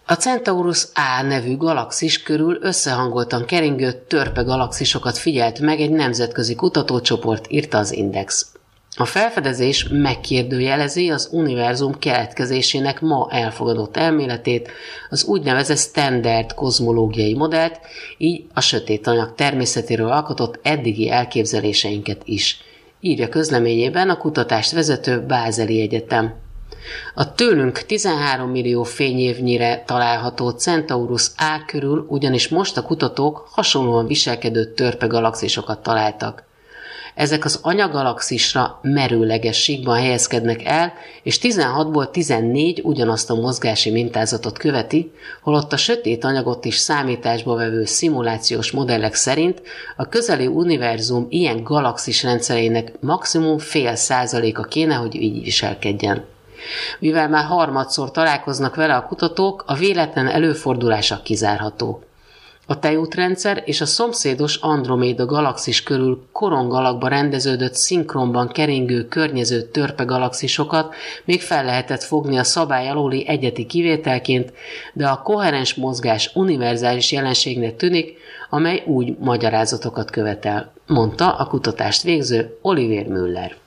A Centaurus A nevű galaxis körül összehangoltan keringő törpe galaxisokat figyelt meg egy nemzetközi kutatócsoport, írta az Index. A felfedezés megkérdőjelezi az univerzum keletkezésének ma elfogadott elméletét, az úgynevezett standard kozmológiai modellt, így a sötét anyag természetéről alkotott eddigi elképzeléseinket is, írja közleményében a kutatást vezető Bázeli Egyetem. A tőlünk 13 millió fényévnyire található Centaurus A körül ugyanis most a kutatók hasonlóan viselkedő törpe galaxisokat találtak. Ezek az anyagalaxisra merőleges síkban helyezkednek el, és 16-ból 14 ugyanazt a mozgási mintázatot követi, holott a sötét anyagot is számításba vevő szimulációs modellek szerint a közeli univerzum ilyen galaxis rendszereinek maximum 0,5%-a kéne, hogy így viselkedjen. Mivel már harmadszor találkoznak vele a kutatók, a véletlen előfordulása kizárható. A tejútrendszer és a szomszédos Androméda galaxis körül korongalakba rendeződött szinkronban keringő környező törpe galaxisokat még fel lehetett fogni a szabály alóli egyedi kivételként, de a koherens mozgás univerzális jelenségnek tűnik, amely úgy magyarázatokat követel, mondta a kutatást végző Oliver Müller.